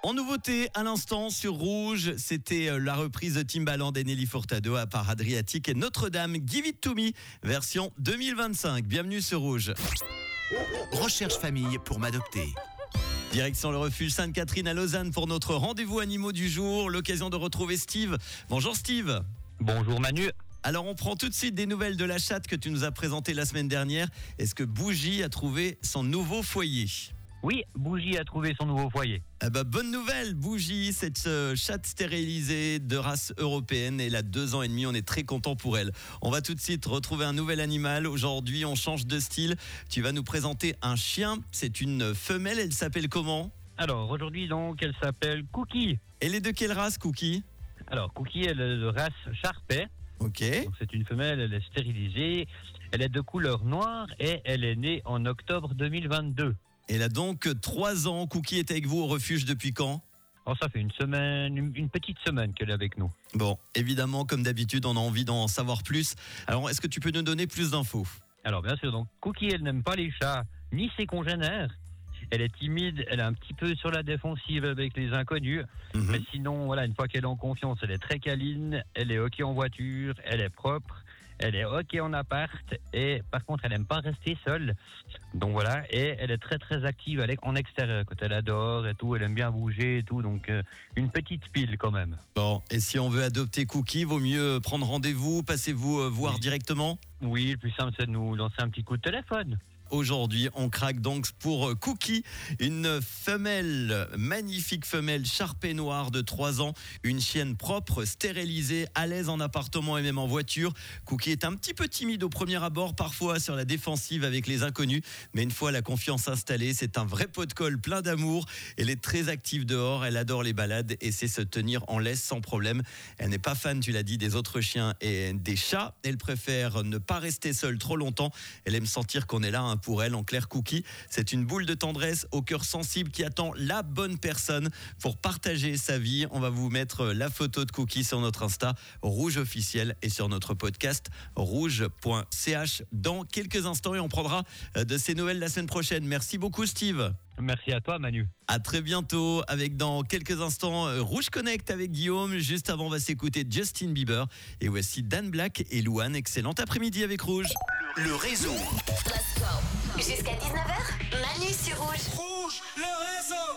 En nouveauté, à l'instant sur Rouge, c'était la reprise de Timbaland et Nelly Furtado à part Adriatique et Notre-Dame, Give It To Me, version 2025. Bienvenue sur Rouge. Recherche famille pour m'adopter. Direction le refuge Sainte-Catherine à Lausanne pour notre rendez-vous animaux du jour. L'occasion de retrouver Steve. Bonjour Steve. Bonjour Manu. Alors on prend tout de suite des nouvelles de la chatte que tu nous as présentée la semaine dernière. Est-ce que Bougie a trouvé son nouveau foyer ? Oui, Bougie a trouvé son nouveau foyer. Bonne nouvelle, Bougie, cette chatte stérilisée de race européenne. Elle a 2 ans et demi, on est très content pour elle. On va tout de suite retrouver un nouvel animal. Aujourd'hui, on change de style. Tu vas nous présenter un chien. C'est une femelle, elle s'appelle comment ? Alors aujourd'hui donc, elle s'appelle Cookie. Elle est de quelle race, Cookie ? Alors Cookie, elle est de race Sharpei. Ok. Donc c'est une femelle, elle est stérilisée. Elle est de couleur noire et elle est née en octobre 2022. Elle a donc 3 ans. Cookie est avec vous au refuge depuis quand ? Alors ça fait une semaine, une petite semaine qu'elle est avec nous. Bon, évidemment, comme d'habitude, on a envie d'en savoir plus. Alors, est-ce que tu peux nous donner plus d'infos ? Alors bien sûr, donc Cookie, elle n'aime pas les chats, ni ses congénères. Elle est timide, elle est un petit peu sur la défensive avec les inconnus. Mais sinon, voilà, une fois qu'elle est en confiance, elle est très câline, elle est ok en voiture, elle est propre, elle est ok en appart. Et par contre, elle aime pas rester seule. Donc voilà, et elle est très très active en extérieur. Quand elle adore et tout, elle aime bien bouger et tout. Donc une petite pile quand même. Bon, et si on veut adopter Cookie, vaut mieux prendre rendez-vous, passez-vous voir directement ? Oui, le plus simple, c'est de nous lancer un petit coup de téléphone. Aujourd'hui, on craque donc pour Cookie, une femelle, magnifique femelle Sharpei noire de 3 ans, une chienne propre, stérilisée, à l'aise en appartement et même en voiture. Cookie est un petit peu timide au premier abord, parfois sur la défensive avec les inconnus, mais une fois la confiance installée, c'est un vrai pot de colle plein d'amour. Elle est très active dehors, elle adore les balades et sait se tenir en laisse sans problème. Elle n'est pas fan, tu l'as dit, des autres chiens et des chats. Elle préfère ne pas rester seule trop longtemps. Elle aime sentir qu'on est là pour elle. En clair, Cookie, c'est une boule de tendresse au cœur sensible qui attend la bonne personne pour partager sa vie. On va vous mettre la photo de Cookie sur notre Insta Rouge officiel et sur notre podcast rouge.ch dans quelques instants et on prendra de ces nouvelles la semaine prochaine. Merci beaucoup Steve. Merci à toi Manu. À très bientôt avec dans quelques instants Rouge Connect avec Guillaume. Juste avant, on va s'écouter Justin Bieber et voici Dan Black et Louane. Excellent après-midi avec Rouge. Le réseau. Let's go. Jusqu'à 19h, Manu sur Rouge. Rouge, le réseau.